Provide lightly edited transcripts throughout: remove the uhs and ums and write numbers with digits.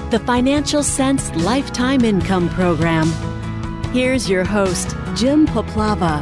the Financial Sense Lifetime Income Program. Here's your host, Jim Poplava.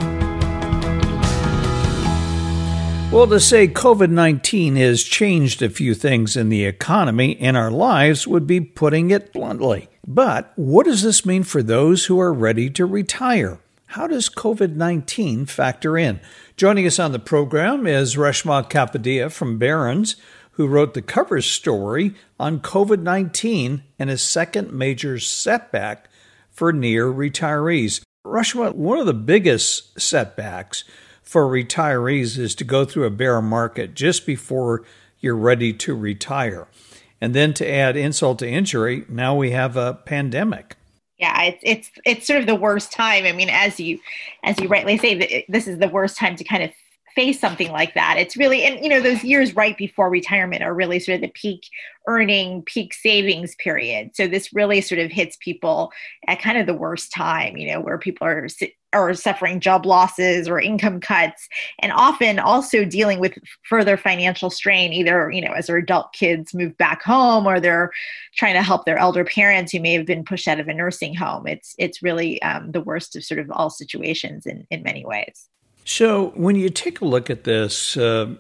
Well, to say COVID-19 has changed a few things in the economy and our lives would be putting it bluntly. But what does this mean for those who are ready to retire? How does COVID-19 factor in? Joining us on the program is Reshma Kapadia from Barron's, who wrote the cover story on COVID-19 and a second major setback for near retirees. Reshma, one of the biggest setbacks for retirees is to go through a bear market just before you're ready to retire. And then to add insult to injury, now we have a pandemic. Yeah, it's sort of the worst time. I mean, as you rightly say, this is the worst time to kind of face something like that. It's really, and those years right before retirement are really sort of the peak earning, peak savings period. So this really sort of hits people at kind of the worst time, where people are suffering job losses or income cuts, and often also dealing with further financial strain, either, as their adult kids move back home or they're trying to help their elder parents who may have been pushed out of a nursing home. It's really the worst of sort of all situations in many ways. So when you take a look at this,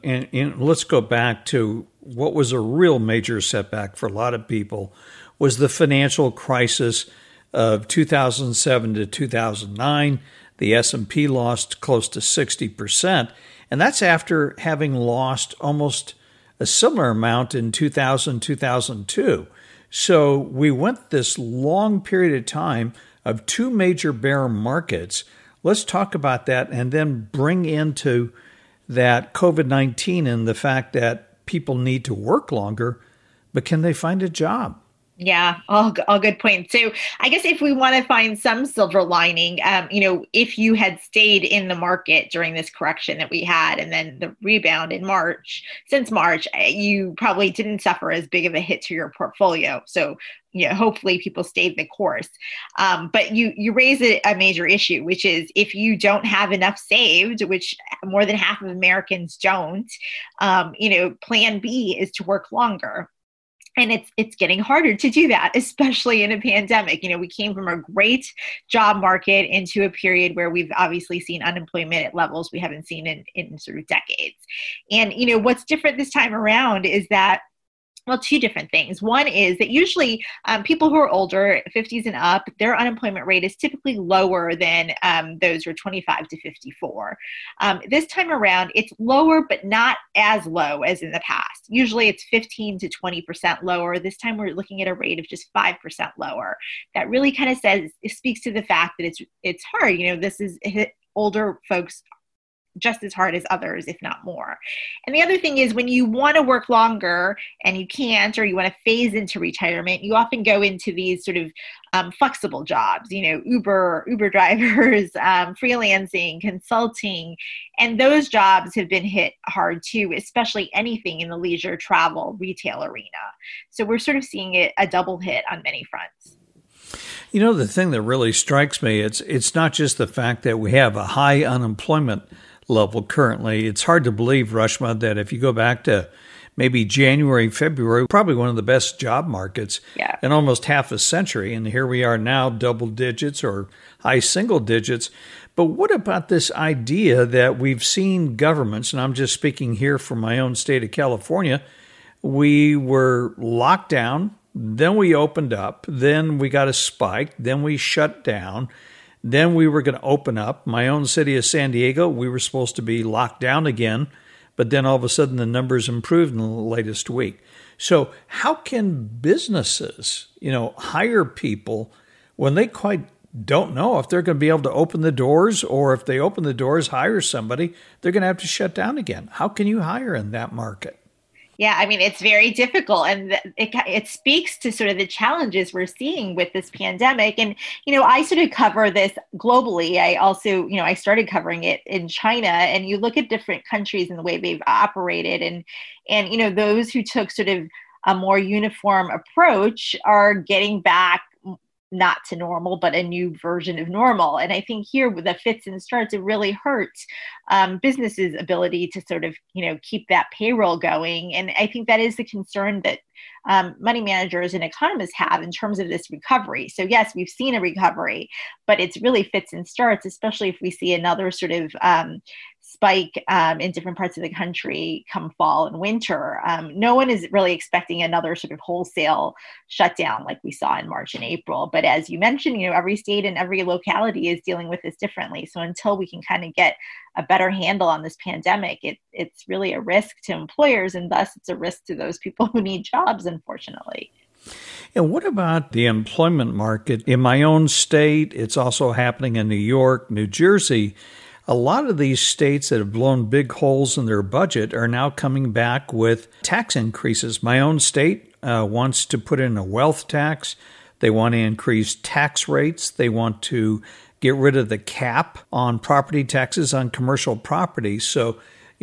and let's go back to what was a real major setback for a lot of people, was the financial crisis of 2007 to 2009. The S&P lost close to 60%, and that's after having lost almost a similar amount in 2000, 2002. So we went this long period of time of two major bear markets. Let's talk about that and then bring into that COVID-19 and the fact that people need to work longer, but can they find a job? Yeah, all good points. So I guess if we want to find some silver lining, if you had stayed in the market during this correction that we had and then the rebound in since March, you probably didn't suffer as big of a hit to your portfolio. So hopefully people stayed the course. But you raise a major issue, which is if you don't have enough saved, which more than half of Americans don't, plan B is to work longer. And it's getting harder to do that, especially in a pandemic. We came from a great job market into a period where we've obviously seen unemployment at levels we haven't seen in sort of decades. And, what's different this time around is that, well, two different things. One is that usually people who are older, 50s and up, their unemployment rate is typically lower than those who are 25 to 54. This time around, it's lower, but not as low as in the past. Usually it's 15 to 20% lower. This time we're looking at a rate of just 5% lower. That really kind of speaks to the fact that it's hard. This is hit older folks just as hard as others, if not more. And the other thing is when you want to work longer and you can't, or you want to phase into retirement, you often go into these sort of flexible jobs, Uber drivers, freelancing, consulting, and those jobs have been hit hard too, especially anything in the leisure, travel, retail arena. So we're sort of seeing a double hit on many fronts. The thing that really strikes me, it's not just the fact that we have a high unemployment level currently. It's hard to believe, Reshma, that if you go back to maybe January, February, probably one of the best job markets in almost half a century. And here we are now, double digits or high single digits. But what about this idea that we've seen governments, and I'm just speaking here from my own state of California, we were locked down, then we opened up, then we got a spike, then we shut down. Then we were going to open up. My own city of San Diego, we were supposed to be locked down again, but then all of a sudden the numbers improved in the latest week. So how can businesses, hire people when they quite don't know if they're going to be able to open the doors, or if they open the doors, hire somebody, they're going to have to shut down again? How can you hire in that market? Yeah, I mean, it's very difficult, and it speaks to sort of the challenges we're seeing with this pandemic. And, I sort of cover this globally. I also, I started covering it in China, and you look at different countries and the way they've operated, and those who took sort of a more uniform approach are getting back not to normal, but a new version of normal. And I think here with the fits and starts, it really hurts businesses' ability to sort of, keep that payroll going. And I think that is the concern that money managers and economists have in terms of this recovery. So yes, we've seen a recovery, but it's really fits and starts, especially if we see another sort of spike in different parts of the country come fall and winter. No one is really expecting another sort of wholesale shutdown like we saw in March and April. But as you mentioned, every state and every locality is dealing with this differently. So until we can kind of get a better handle on this pandemic, it's really a risk to employers, and thus it's a risk to those people who need jobs, unfortunately. And what about the employment market? In my own state, it's also happening in New York, New Jersey. A lot of these states that have blown big holes in their budget are now coming back with tax increases. My own state wants to put in a wealth tax. They want to increase tax rates. They want to get rid of the cap on property taxes on commercial property. So,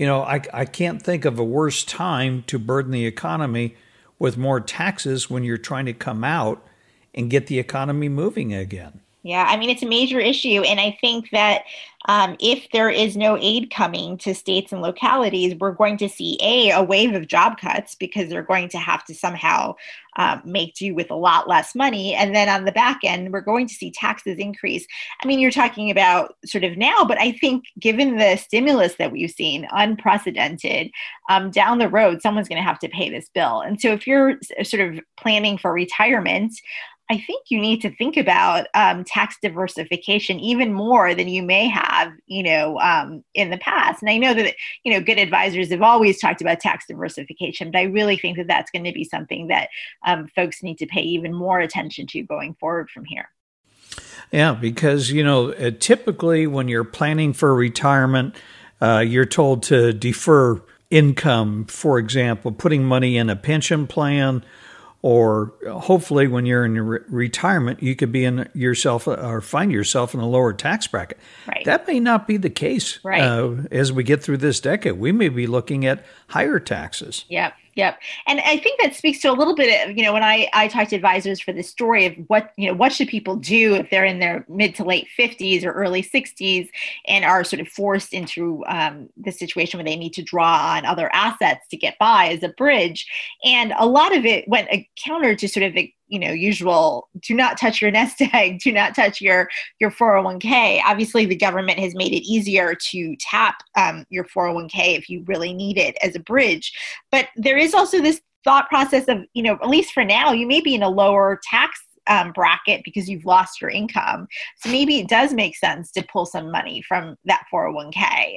I can't think of a worse time to burden the economy with more taxes when you're trying to come out and get the economy moving again. Yeah, I mean, it's a major issue. And I think that if there is no aid coming to states and localities, we're going to see a wave of job cuts because they're going to have to somehow make do with a lot less money. And then on the back end, we're going to see taxes increase. I mean, you're talking about sort of now, but I think given the stimulus that we've seen, unprecedented, down the road, someone's going to have to pay this bill. And so if you're sort of planning for retirement, I think you need to think about tax diversification even more than you may have, in the past. And I know that, good advisors have always talked about tax diversification, but I really think that that's going to be something that folks need to pay even more attention to going forward from here. Yeah, because, typically when you're planning for retirement, you're told to defer income, for example, putting money in a pension plan. Or hopefully when you're in retirement, you could be in yourself or find yourself in a lower tax bracket. Right. That may not be the case as we get through this decade. We may be looking at higher taxes. Yep. And I think that speaks to a little bit of, when I talk to advisors for this story of what should people do if they're in their mid to late 50s or early 60s and are sort of forced into the situation where they need to draw on other assets to get by as a bridge. And a lot of it went counter to sort of the usual, do not touch your nest egg, do not touch your 401k. Obviously, the government has made it easier to tap your 401k if you really need it as a bridge. But there is also this thought process of, at least for now, you may be in a lower tax bracket because you've lost your income. So maybe it does make sense to pull some money from that 401k.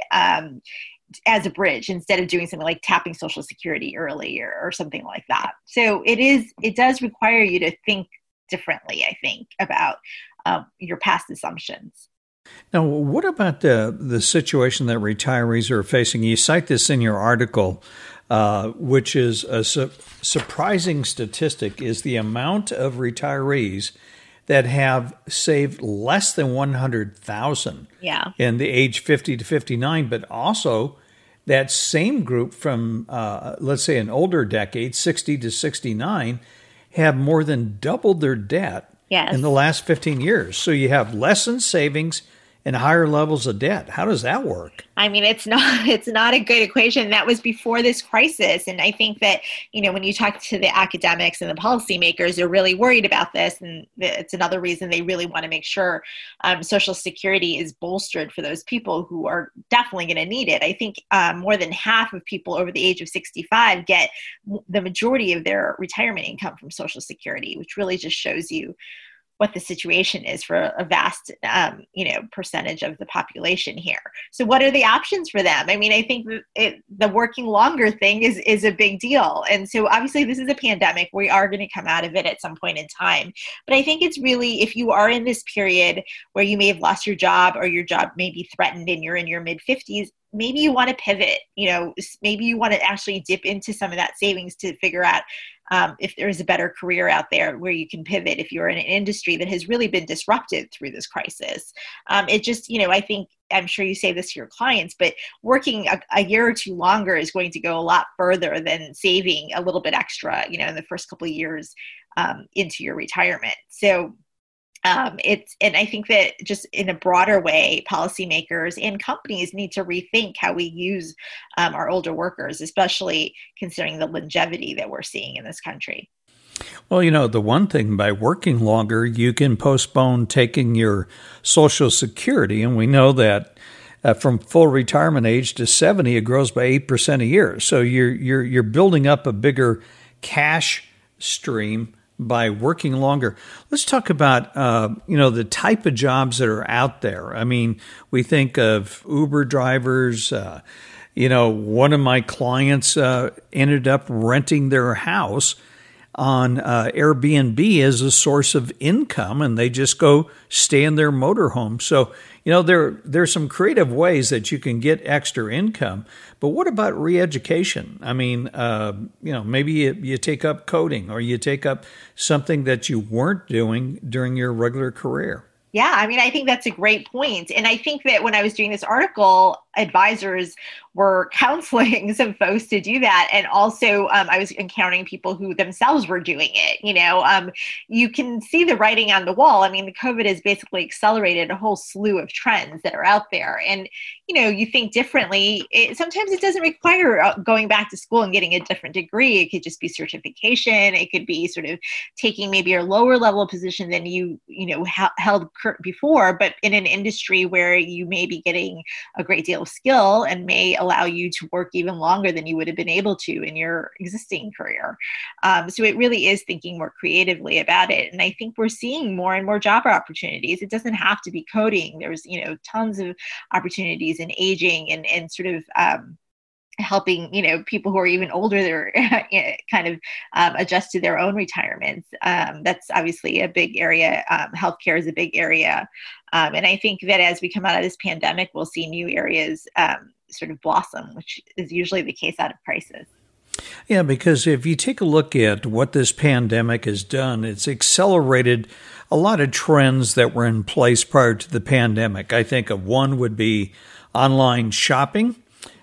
As a bridge instead of doing something like tapping Social Security early or something like that. So it does require you to think differently, I think, about your past assumptions. Now, what about the situation that retirees are facing? You cite this in your article, which is a surprising statistic, is the amount of retirees that have saved less than $100,000 in the age 50 to 59, but also that same group from, let's say, an older decade, 60 to 69, have more than doubled their debt in the last 15 years. So you have less in savings and higher levels of debt. How does that work? I mean, it's not a good equation. That was before this crisis. And I think that, when you talk to the academics and the policymakers, they're really worried about this. And it's another reason they really want to make sure Social Security is bolstered for those people who are definitely going to need it. I think more than half of people over the age of 65 get the majority of their retirement income from Social Security, which really just shows you what the situation is for a vast, percentage of the population here. So what are the options for them? I mean, I think the working longer thing is a big deal. And so obviously this is a pandemic. We are going to come out of it at some point in time. But I think it's really, if you are in this period where you may have lost your job or your job may be threatened and you're in your mid 50s, maybe you want to pivot, maybe you want to actually dip into some of that savings to figure out if there is a better career out there where you can pivot if you're in an industry that has really been disrupted through this crisis. It just, I think, I'm sure you say this to your clients, but working a year or two longer is going to go a lot further than saving a little bit extra, in the first couple of years into your retirement. So And I think that just in a broader way, policymakers and companies need to rethink how we use our older workers, especially considering the longevity that we're seeing in this country. Well, the one thing, by working longer, you can postpone taking your Social Security. And we know that from full retirement age to 70, it grows by 8% a year. So you're building up a bigger cash stream by working longer. Let's talk about, the type of jobs that are out there. I mean, we think of Uber drivers. One of my clients ended up renting their house on Airbnb as a source of income, and they just go stay in their motorhome. So, there's some creative ways that you can get extra income. But what about re-education? I mean, maybe you take up coding, or you take up something that you weren't doing during your regular career. Yeah, I mean, I think that's a great point. And I think that when I was doing this article, advisors were counseling some folks to do that. And also I was encountering people who themselves were doing it. You can see the writing on the wall. I mean, the COVID has basically accelerated a whole slew of trends that are out there. And, you think differently. Sometimes it doesn't require going back to school and getting a different degree. It could just be certification. It could be sort of taking maybe a lower level position than you held before, but in an industry where you may be getting a great deal of skill and may allow you to work even longer than you would have been able to in your existing career. So it really is thinking more creatively about it. And I think we're seeing more and more job opportunities. It doesn't have to be coding. There's, tons of opportunities in aging and sort of helping, people who are even older, they're kind of adjust to their own retirements. That's obviously a big area. Healthcare is a big area. And I think that as we come out of this pandemic, we'll see new areas sort of blossom, which is usually the case out of crisis. Yeah, because if you take a look at what this pandemic has done, it's accelerated a lot of trends that were in place prior to the pandemic. I think of one would be online shopping.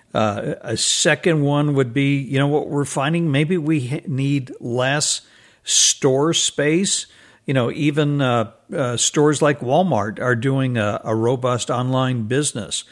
A second one would be, what we're finding, maybe we need less store space. Even stores like Walmart are doing a robust online business.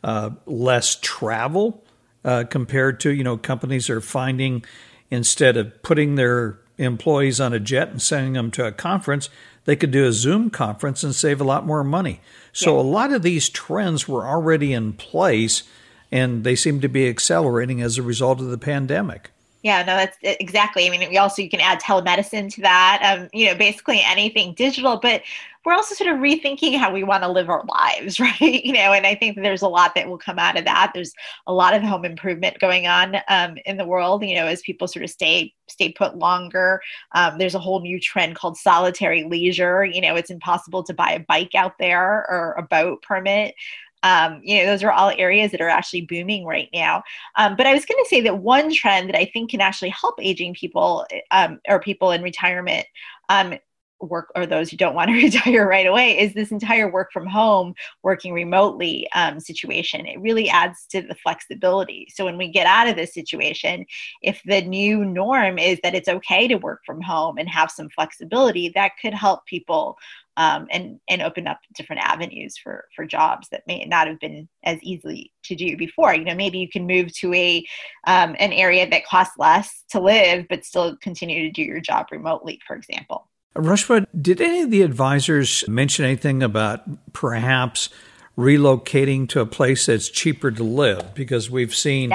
Less travel compared to, companies are finding, instead of putting their employees on a jet and sending them to a conference, they could do a Zoom conference and save a lot more money. So a lot of these trends were already in place, and they seem to be accelerating as a result of the pandemic. Yeah, no, that's exactly. I mean, you can add telemedicine to that, basically anything digital, but we're also sort of rethinking how we want to live our lives, right? And I think there's a lot that will come out of that. There's a lot of home improvement going on in the world, as people sort of stay put longer. There's a whole new trend called solitary leisure. It's impossible to buy a bike out there or a boat permit. Those are all areas that are actually booming right now. But I was going to say that one trend that I think can actually help aging people or people in retirement work, or those who don't want to retire right away, is this entire work from home, working remotely situation. It really adds to the flexibility. So when we get out of this situation, if the new norm is that it's okay to work from home and have some flexibility, that could help people and open up different avenues for jobs that may not have been as easily to do before. Maybe you can move to an area that costs less to live, but still continue to do your job remotely, for example. Rashma, did any of the advisors mention anything about perhaps relocating to a place that's cheaper to live? Because we've seen,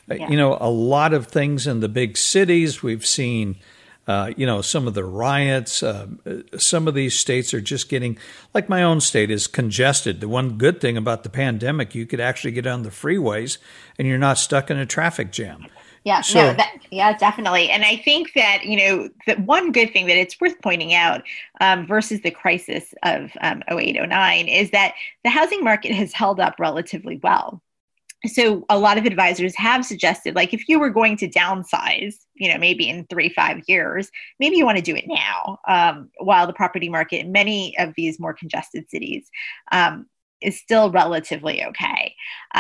a lot of things in the big cities. We've seen some of the riots. Some of these states are just getting, like my own state, is congested. The one good thing about the pandemic, you could actually get on the freeways and you're not stuck in a traffic jam. Yeah, definitely. And I think that, that one good thing that it's worth pointing out versus the crisis of 08, 09 is that the housing market has held up relatively well. So a lot of advisors have suggested, like, if you were going to downsize, maybe in 3-5 years, maybe you want to do it now, while the property market in many of these more congested cities is still relatively okay.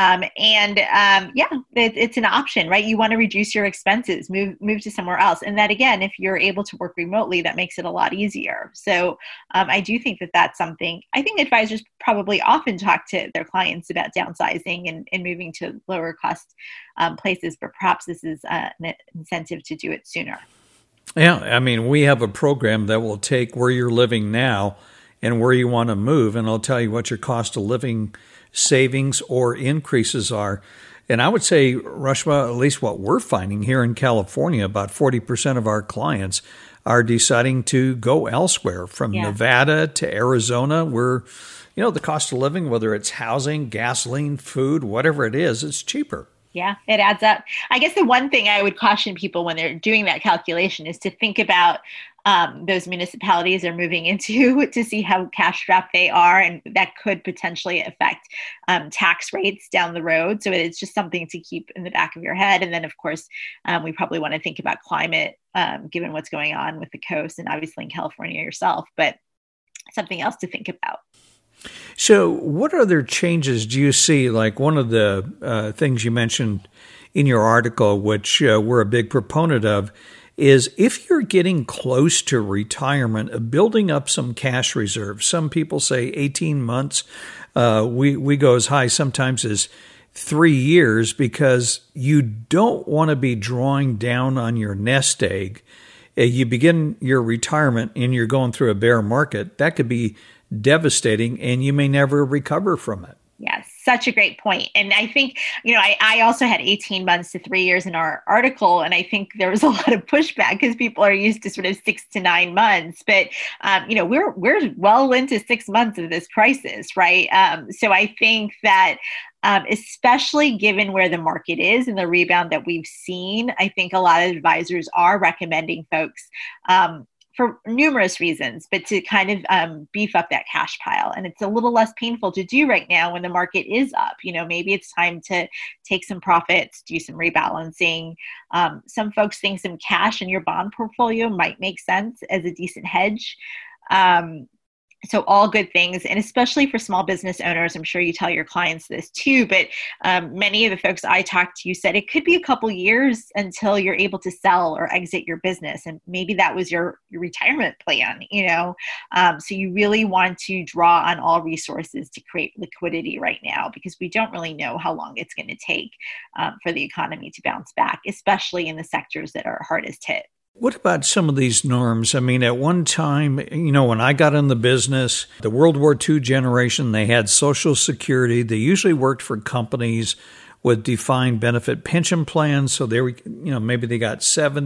It's an option, right? You want to reduce your expenses, move to somewhere else. And that, again, if you're able to work remotely, that makes it a lot easier. So I do think that that's something. I think advisors probably often talk to their clients about downsizing and moving to lower cost places, but perhaps this is an incentive to do it sooner. Yeah, I mean, we have a program that will take where you're living now and where you want to move, and I'll tell you what your cost of living savings or increases are. And I would say, Rushma, at least what we're finding here in California, about 40% of our clients are deciding to go elsewhere, from Nevada to Arizona, where, the cost of living, whether it's housing, gasoline, food, whatever it is, it's cheaper. Yeah, it adds up. I guess the one thing I would caution people when they're doing that calculation is to think about those municipalities they're moving into, to see how cash strapped they are, and that could potentially affect tax rates down the road. So it's just something to keep in the back of your head. And then, of course, we probably want to think about climate, given what's going on with the coast and obviously in California yourself, but something else to think about. So what other changes do you see? Like, one of the things you mentioned in your article, which we're a big proponent of, is if you're getting close to retirement, building up some cash reserves. Some people say 18 months. We go as high sometimes as 3 years, because you don't want to be drawing down on your nest egg. You begin your retirement and you're going through a bear market. That could be devastating, and you may never recover from it. Yes, such a great point. And I think, I also had 18 months to 3 years in our article, and I think there was a lot of pushback because people are used to sort of 6 to 9 months. But, we're well into 6 months of this crisis, right? So I think that especially given where the market is and the rebound that we've seen, I think a lot of advisors are recommending folks for numerous reasons, but to kind of beef up that cash pile. And it's a little less painful to do right now when the market is up. Maybe it's time to take some profits, do some rebalancing. Some folks think some cash in your bond portfolio might make sense as a decent hedge. So all good things, and especially for small business owners, I'm sure you tell your clients this too, but many of the folks I talked to said it could be a couple years until you're able to sell or exit your business. And maybe that was your retirement plan, so you really want to draw on all resources to create liquidity right now, because we don't really know how long it's going to take for the economy to bounce back, especially in the sectors that are hardest hit. What about some of these norms? I mean, at one time, when I got in the business, the World War II generation, they had Social Security. They usually worked for companies with defined benefit pension plans. So they were, maybe they got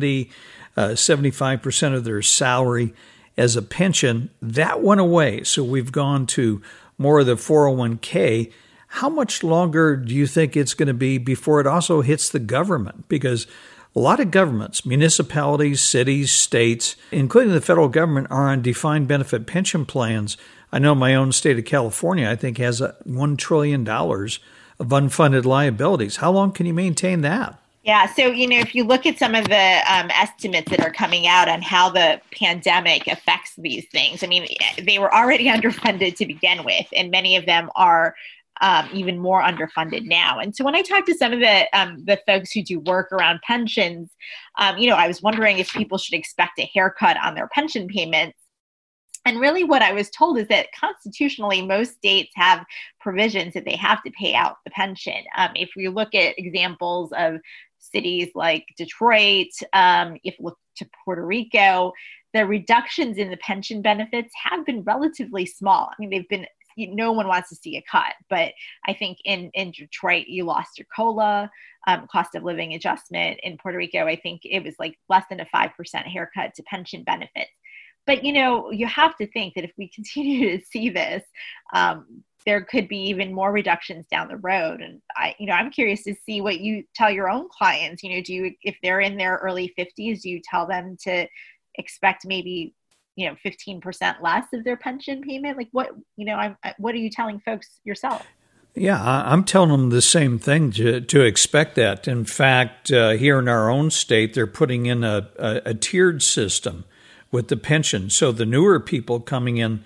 75% of their salary as a pension. That went away. So we've gone to more of the 401k. How much longer do you think it's going to be before it also hits the government? Because a lot of governments, municipalities, cities, states, including the federal government, are on defined benefit pension plans. I know my own state of California, I think, has $1 trillion of unfunded liabilities. How long can you maintain that? Yeah. So, if you look at some of the estimates that are coming out on how the pandemic affects these things, I mean, they were already underfunded to begin with, and many of them are even more underfunded now. And so when I talk to some of the folks who do work around pensions, I was wondering if people should expect a haircut on their pension payments. And really what I was told is that constitutionally, most states have provisions that they have to pay out the pension. If we look at examples of cities like Detroit, if we look to Puerto Rico, the reductions in the pension benefits have been relatively small. I mean, they've been no one wants to see a cut, but I think in Detroit, you lost your COLA, cost of living adjustment. In Puerto Rico, I think it was like less than a 5% haircut to pension benefits. But, you have to think that if we continue to see this, there could be even more reductions down the road. And I'm curious to see what you tell your own clients. If they're in their early 50s, do you tell them to expect maybe 15% less of their pension payment? Like what are you telling folks yourself? Yeah, I'm telling them the same thing, to expect that. In fact, here in our own state, they're putting in a tiered system with the pension. So the newer people coming in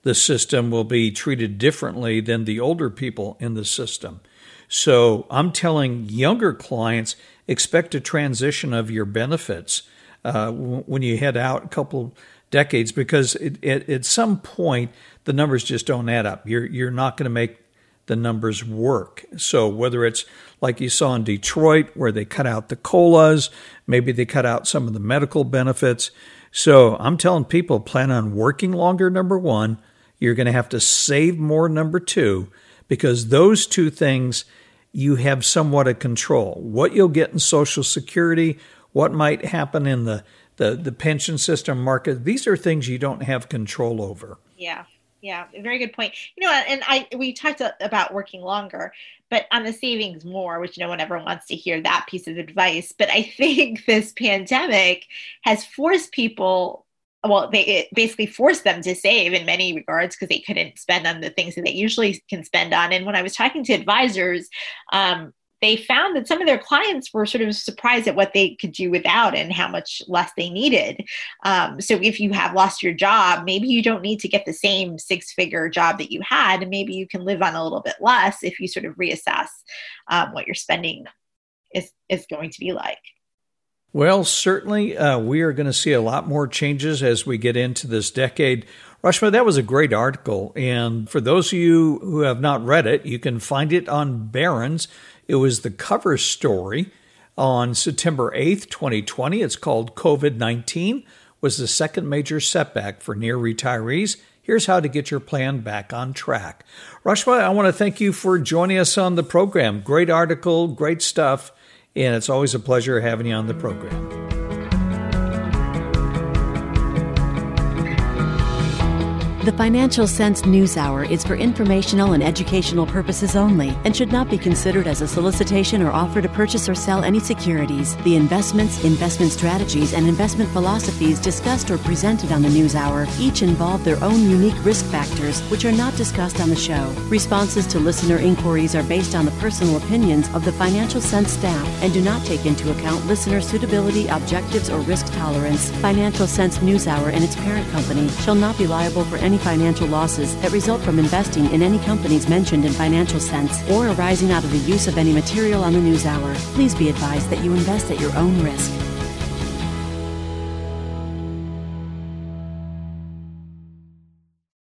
the system will be treated differently than the older people in the system. So I'm telling younger clients, expect a transition of your benefits when you head out a couple decades, because at some point the numbers just don't add up. You're not going to make the numbers work. So whether it's like you saw in Detroit where they cut out the COLAs, maybe they cut out some of the medical benefits. So I'm telling people, plan on working longer, number one. You're going to have to save more, number two, because those two things you have somewhat of control. What you'll get in Social Security, what might happen in the pension system market, these are things you don't have control over. Yeah, very good point. And we talked about working longer, but on the savings more, which no one ever wants to hear that piece of advice. But I think this pandemic has forced people, it basically forced them to save in many regards because they couldn't spend on the things that they usually can spend on. And when I was talking to advisors, they found that some of their clients were sort of surprised at what they could do without and how much less they needed. So if you have lost your job, maybe you don't need to get the same six-figure job that you had, and maybe you can live on a little bit less if you sort of reassess what your spending is going to be like. Well, certainly we are going to see a lot more changes as we get into this decade. Rashma, that was a great article. And for those of you who have not read it, you can find it on Barron's. It was the cover story on September 8th, 2020. It's called COVID-19 was the second major setback for near retirees. Here's how to get your plan back on track. Rashma, I want to thank you for joining us on the program. Great article, great stuff. And it's always a pleasure having you on the program. The Financial Sense News Hour is for informational and educational purposes only and should not be considered as a solicitation or offer to purchase or sell any securities. The investments, investment strategies, and investment philosophies discussed or presented on the News Hour each involve their own unique risk factors, which are not discussed on the show. Responses to listener inquiries are based on the personal opinions of the Financial Sense staff and do not take into account listener suitability, objectives, or risk tolerance. Financial Sense News Hour and its parent company shall not be liable for any financial losses that result from investing in any companies mentioned in Financial Sense or arising out of the use of any material on the News Hour. Please be advised that you invest at your own risk.